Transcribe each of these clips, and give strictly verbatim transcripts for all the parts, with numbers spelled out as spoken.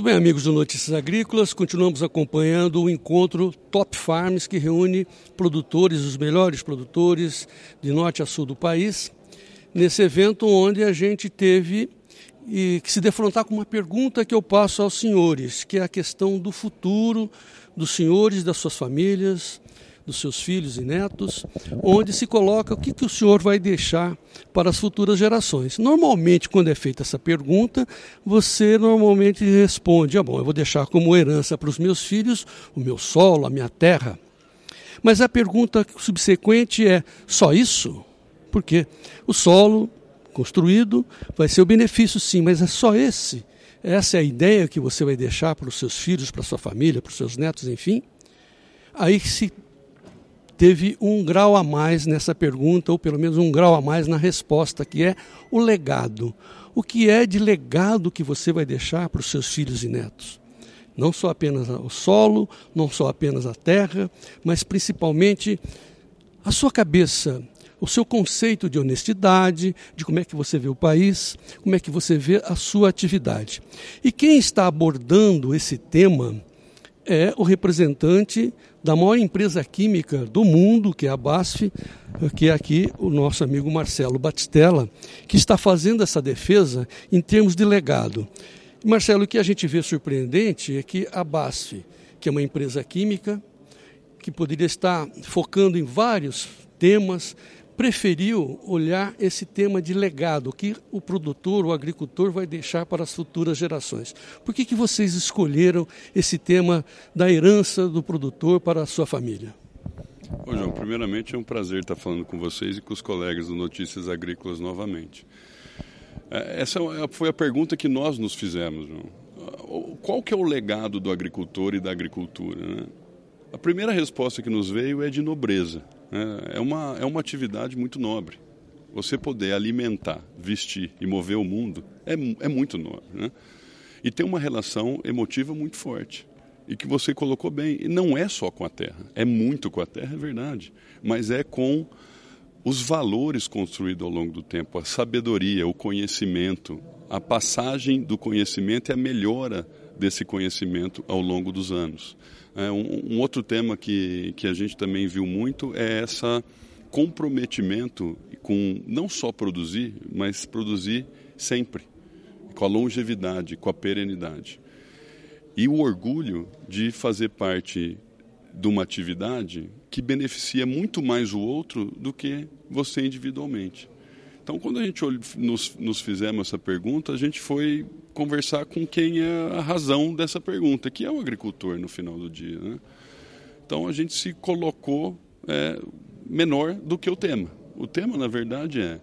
Muito bem, amigos do Notícias Agrícolas, continuamos acompanhando o encontro Top Farms, que reúne produtores, os melhores produtores de norte a sul do país, nesse evento onde a gente teve e, que se defrontar com uma pergunta que eu passo aos senhores, que é a questão do futuro dos senhores, das suas famílias, dos seus filhos e netos, onde se coloca o que, que o senhor vai deixar para as futuras gerações. Normalmente, quando é feita essa pergunta, você normalmente responde, ah, bom, eu vou deixar como herança para os meus filhos o meu solo, a minha terra. Mas a pergunta subsequente é, só isso? Por quê? O solo construído vai ser o benefício, sim, mas é só esse? Essa é a ideia que você vai deixar para os seus filhos, para a sua família, para os seus netos, enfim? Aí se teve um grau a mais nessa pergunta, ou pelo menos um grau a mais na resposta, que é o legado. O que é de legado que você vai deixar para os seus filhos e netos? Não só apenas o solo, não só apenas a terra, mas principalmente a sua cabeça, o seu conceito de honestidade, de como é que você vê o país, como é que você vê a sua atividade. E quem está abordando esse tema é o representante da maior empresa química do mundo, que é a BASF, que é aqui o nosso amigo Marcelo Batistella, que está fazendo essa defesa em termos de legado. Marcelo, o que a gente vê surpreendente é que a BASF, que é uma empresa química, que poderia estar focando em vários temas, preferiu olhar esse tema de legado, o que o produtor, o agricultor vai deixar para as futuras gerações. Por que que vocês escolheram esse tema da herança do produtor para a sua família? Ô João, primeiramente é um prazer estar falando com vocês e com os colegas do Notícias Agrícolas novamente. Essa foi a pergunta que nós nos fizemos, João. Qual que é o legado do agricultor e da agricultura, né? A primeira resposta que nos veio é de nobreza. É uma, é uma atividade muito nobre. Você poder alimentar, vestir e mover o mundo é, é muito nobre, né? E tem uma relação emotiva muito forte. E que você colocou bem. E não é só com a terra. É muito com a terra, é verdade. Mas é com os valores construídos ao longo do tempo. A sabedoria, o conhecimento, a passagem do conhecimento e a melhora desse conhecimento ao longo dos anos. É, um, um outro tema que, que a gente também viu muito é esse comprometimento com não só produzir, mas produzir sempre, com a longevidade, com a perenidade. E o orgulho de fazer parte de uma atividade que beneficia muito mais o outro do que você individualmente. Então, quando a gente nos, nos fizemos essa pergunta, a gente foi conversar com quem é a razão dessa pergunta, que é o agricultor no final do dia, né? Então, a gente se colocou é, menor do que o tema. O tema, na verdade, é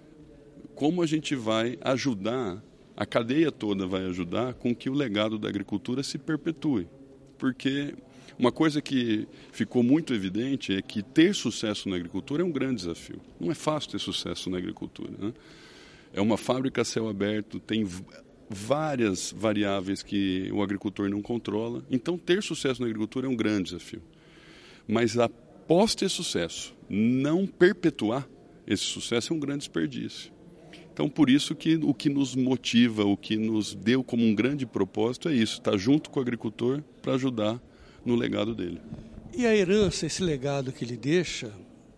como a gente vai ajudar, a cadeia toda vai ajudar com que o legado da agricultura se perpetue. Porque uma coisa que ficou muito evidente é que ter sucesso na agricultura é um grande desafio. Não é fácil ter sucesso na agricultura, né? É uma fábrica a céu aberto, tem várias variáveis que o agricultor não controla. Então, ter sucesso na agricultura é um grande desafio. Mas após ter sucesso, não perpetuar esse sucesso é um grande desperdício. Então, por isso que o que nos motiva, o que nos deu como um grande propósito é isso, estar junto com o agricultor para ajudar no legado dele. E a herança, esse legado que ele deixa,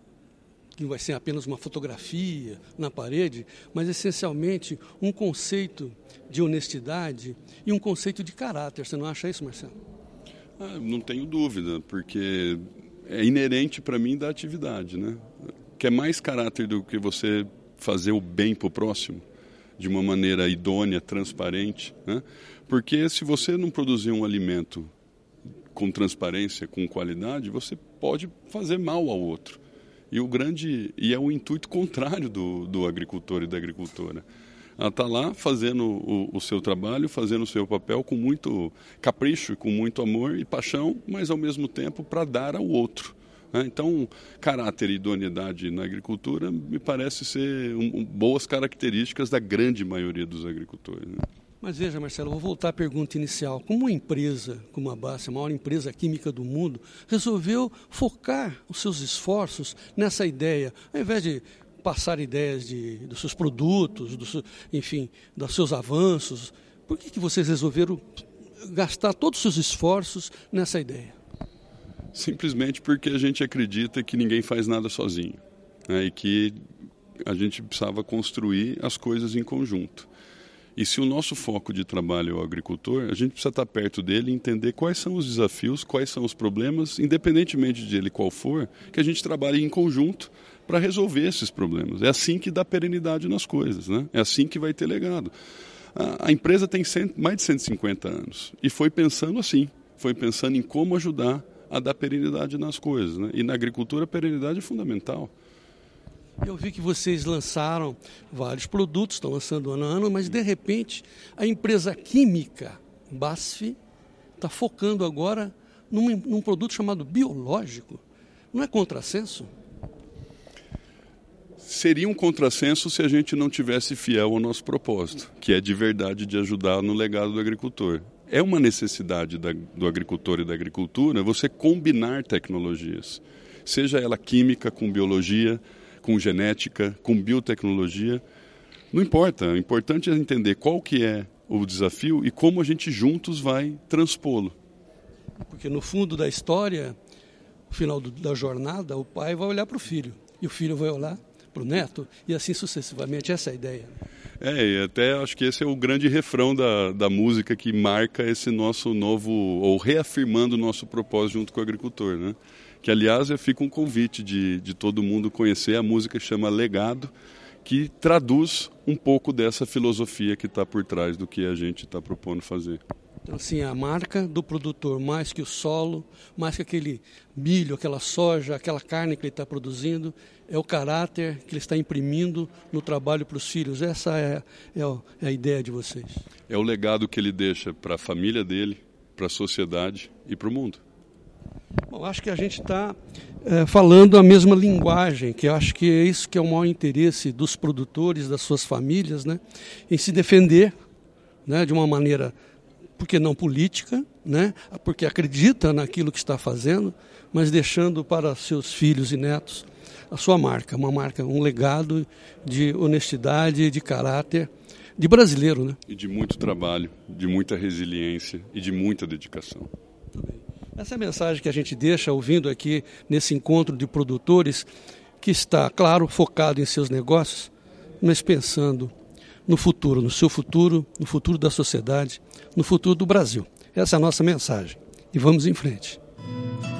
que vai ser apenas uma fotografia na parede, mas essencialmente um conceito de honestidade e um conceito de caráter. Você não acha isso, Marcelo? Ah, não tenho dúvida, porque é inerente para mim da atividade, né? Quer mais caráter do que você fazer o bem para o próximo, de uma maneira idônea, transparente, né? Porque se você não produzir um alimento com transparência, com qualidade, você pode fazer mal ao outro. E, o grande, e é o intuito contrário do, do agricultor e da agricultora. Ela está lá fazendo o, o seu trabalho, fazendo o seu papel com muito capricho, com muito amor e paixão, mas ao mesmo tempo para dar ao outro. Então, caráter e idoneidade na agricultura me parece ser um, um, boas características da grande maioria dos agricultores, né? Mas veja, Marcelo, eu vou voltar à pergunta inicial. Como uma empresa como a BASF, a maior empresa química do mundo, resolveu focar os seus esforços nessa ideia, ao invés de passar ideias de, dos seus produtos, do seu, enfim, dos seus avanços, por que que vocês resolveram gastar todos os seus esforços nessa ideia? Simplesmente porque a gente acredita que ninguém faz nada sozinho, né? E que a gente precisava construir as coisas em conjunto. E se o nosso foco de trabalho é o agricultor, a gente precisa estar perto dele e entender quais são os desafios, quais são os problemas, independentemente de ele qual for, que a gente trabalhe em conjunto para resolver esses problemas. É assim que dá perenidade nas coisas, né? É assim que vai ter legado. A, a empresa tem cem, mais de cento e cinquenta anos e foi pensando assim, foi pensando em como ajudar a dar perenidade nas coisas, né? E na agricultura a perenidade é fundamental. Eu vi que vocês lançaram vários produtos, estão lançando ano a ano, mas de repente a empresa química B A S F está focando agora num, num produto chamado biológico. Não é contrassenso? Seria um contrassenso se a gente não tivesse fiel ao nosso propósito, que é de verdade de ajudar no legado do agricultor. É uma necessidade da, do agricultor e da agricultura você combinar tecnologias, seja ela química com biologia, com genética, com biotecnologia, não importa. O importante é entender qual que é o desafio e como a gente juntos vai transpô-lo. Porque no fundo da história, no final do, da jornada, o pai vai olhar para o filho e o filho vai olhar para o neto e assim sucessivamente. Essa é a ideia. É, e até acho que esse é o grande refrão da, da música que marca esse nosso novo, ou reafirmando o nosso propósito junto com o agricultor, né? Que, aliás, fica um convite de, de todo mundo conhecer a música que chama Legado, que traduz um pouco dessa filosofia que está por trás do que a gente está propondo fazer. Então, assim, a marca do produtor, mais que o solo, mais que aquele milho, aquela soja, aquela carne que ele está produzindo, é o caráter que ele está imprimindo no trabalho para os filhos. Essa é, é a ideia de vocês. É o legado que ele deixa para a família dele, para a sociedade e para o mundo. Bom, acho que a gente está é, falando a mesma linguagem, que eu acho que é isso que é o maior interesse dos produtores, das suas famílias, né, em se defender, né, de uma maneira, porque não política, né, porque acredita naquilo que está fazendo, mas deixando para seus filhos e netos a sua marca, uma marca, um legado de honestidade, de caráter, de brasileiro, né? E de muito trabalho, de muita resiliência e de muita dedicação. Muito bem. Essa é a mensagem que a gente deixa ouvindo aqui nesse encontro de produtores que está, claro, focado em seus negócios, mas pensando no futuro, no seu futuro, no futuro da sociedade, no futuro do Brasil. Essa é a nossa mensagem. E vamos em frente.